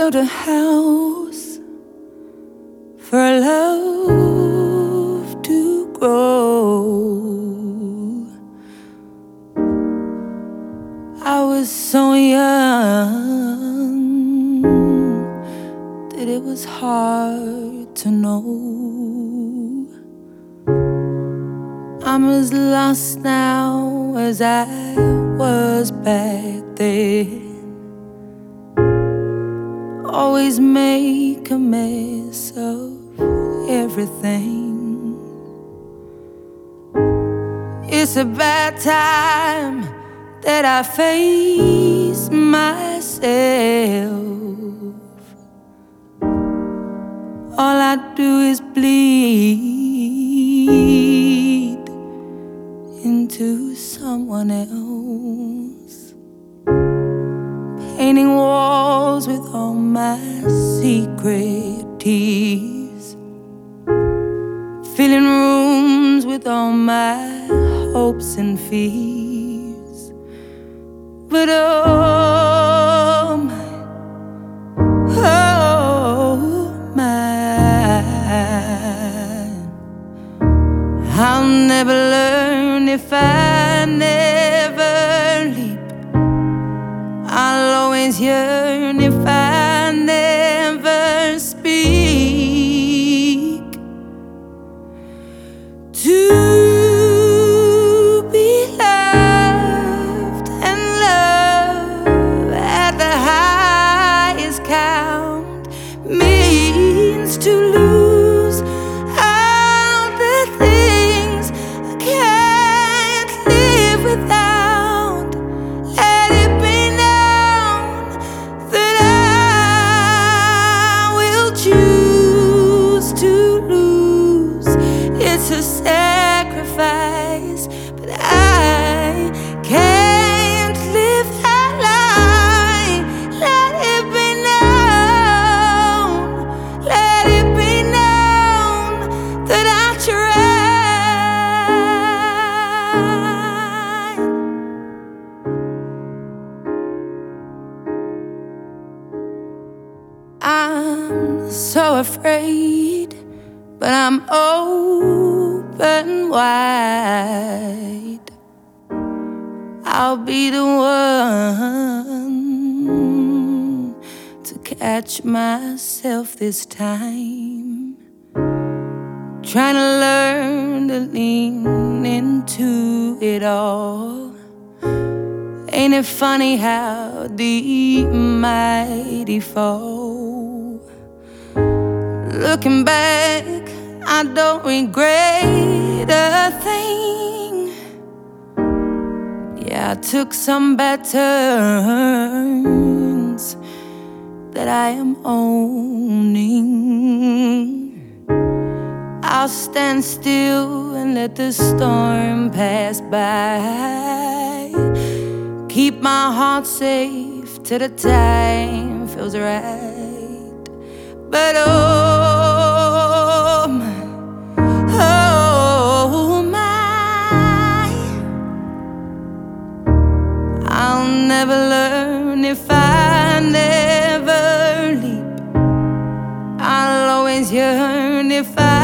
built a house for love to grow. I was so young that it was hard to know. I'm as lost now as I was back then. Always make a mess of everything. It's a bad time that I face myself. All I do is bleed into someone else, painting walls with all my secret tears, filling rooms with all my hopes and fears. But oh my, I'll never learn if I never leap. I'll always yearn if I never speak. To be loved and love at the highest count means to lose all the things I can't live without. Let it be known that I will choose to lose. It's a sacrifice, but I can't live that lie. Let it be known, let it be known that I tried. I'm so afraid, but I'm open wide. I'll be the one to catch myself this time, trying to learn to lean into it all. Ain't it funny how deep mighty fall? Looking back, I don't regret a thing. Yeah, I took some bad turns that I am owning. I'll stand still and let the storm pass by. Keep my heart safe till the time feels right. But oh my, I'll never learn if I never leap. I'll always yearn if I